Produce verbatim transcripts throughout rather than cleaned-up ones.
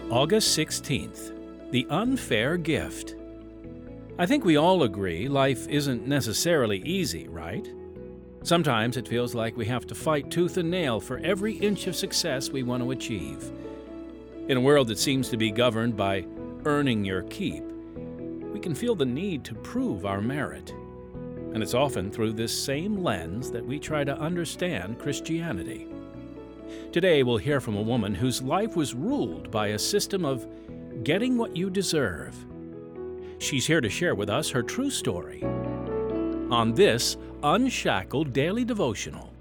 August sixteenth, The Unfair Gift. I think we all agree life isn't necessarily easy, right? Sometimes it feels like we have to fight tooth and nail for every inch of success we want to achieve. In a world that seems to be governed by earning your keep, we can feel the need to prove our merit. And it's often through this same lens that we try to understand Christianity. Today we'll hear from a woman whose life was ruled by a system of getting what you deserve. She's here to share with us her true story on this Unshackled Daily Devotional.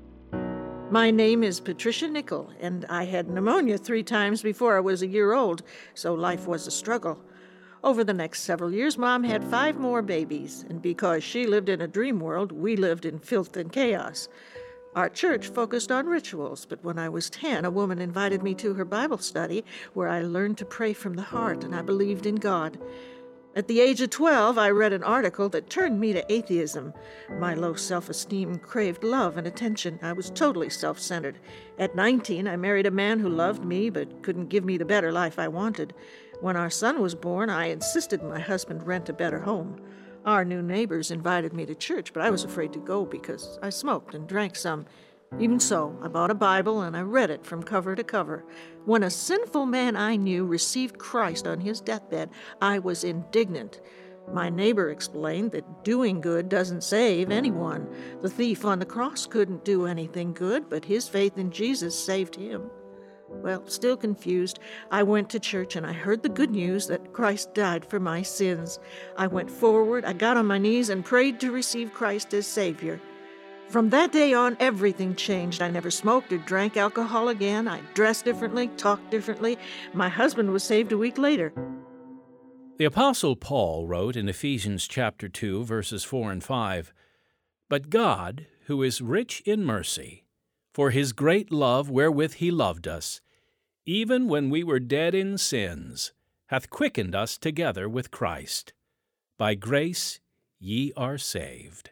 My name is Patricia Nickel, and I had pneumonia three times before I was a year old, so life was a struggle. Over the next several years, Mom had five more babies, and because she lived in a dream world, we lived in filth and chaos. Our church focused on rituals, but when I was ten, a woman invited me to her Bible study where I learned to pray from the heart, and I believed in God. At the age of twelve, I read an article that turned me to atheism. My low self-esteem craved love and attention. I was totally self-centered. At nineteen, I married a man who loved me but couldn't give me the better life I wanted. When our son was born, I insisted my husband rent a better home. Our new neighbors invited me to church, but I was afraid to go because I smoked and drank some. Even so, I bought a Bible and I read it from cover to cover. When a sinful man I knew received Christ on his deathbed, I was indignant. My neighbor explained that doing good doesn't save anyone. The thief on the cross couldn't do anything good, but his faith in Jesus saved him. Well, still confused, I went to church and I heard the good news that Christ died for my sins. I went forward, I got on my knees and prayed to receive Christ as Savior. From that day on, everything changed. I never smoked or drank alcohol again. I dressed differently, talked differently. My husband was saved a week later. The Apostle Paul wrote in Ephesians chapter two, verses four and five, "But God, who is rich in mercy, for his great love wherewith he loved us, even when we were dead in sins, hath quickened us together with Christ. By grace ye are saved."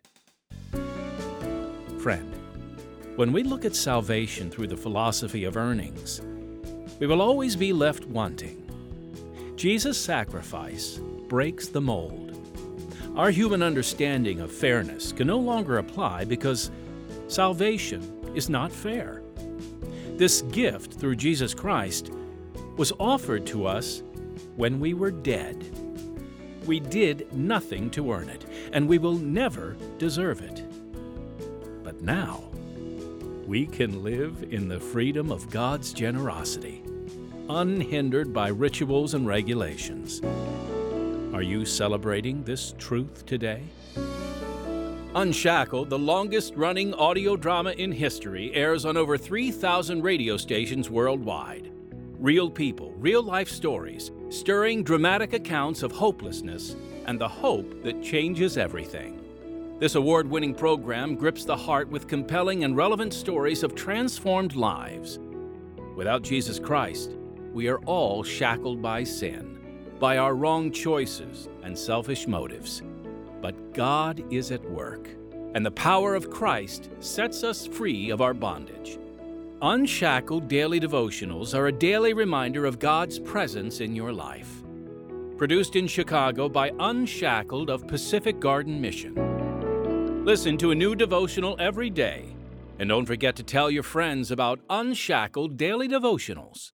Friend, when we look at salvation through the philosophy of earnings, we will always be left wanting. Jesus' sacrifice breaks the mold. Our human understanding of fairness can no longer apply because salvation is not fair. This gift through Jesus Christ was offered to us when we were dead. We did nothing to earn it, and we will never deserve it. But now, we can live in the freedom of God's generosity, unhindered by rituals and regulations. Are you celebrating this truth today? Unshackled, the longest-running audio drama in history, airs on over three thousand radio stations worldwide. Real people, real-life stories, stirring dramatic accounts of hopelessness and the hope that changes everything. This award-winning program grips the heart with compelling and relevant stories of transformed lives. Without Jesus Christ, we are all shackled by sin, by our wrong choices and selfish motives. But God is at work, and the power of Christ sets us free of our bondage. Unshackled Daily Devotionals are a daily reminder of God's presence in your life. Produced in Chicago by Unshackled of Pacific Garden Mission. Listen to a new devotional every day, and don't forget to tell your friends about Unshackled Daily Devotionals.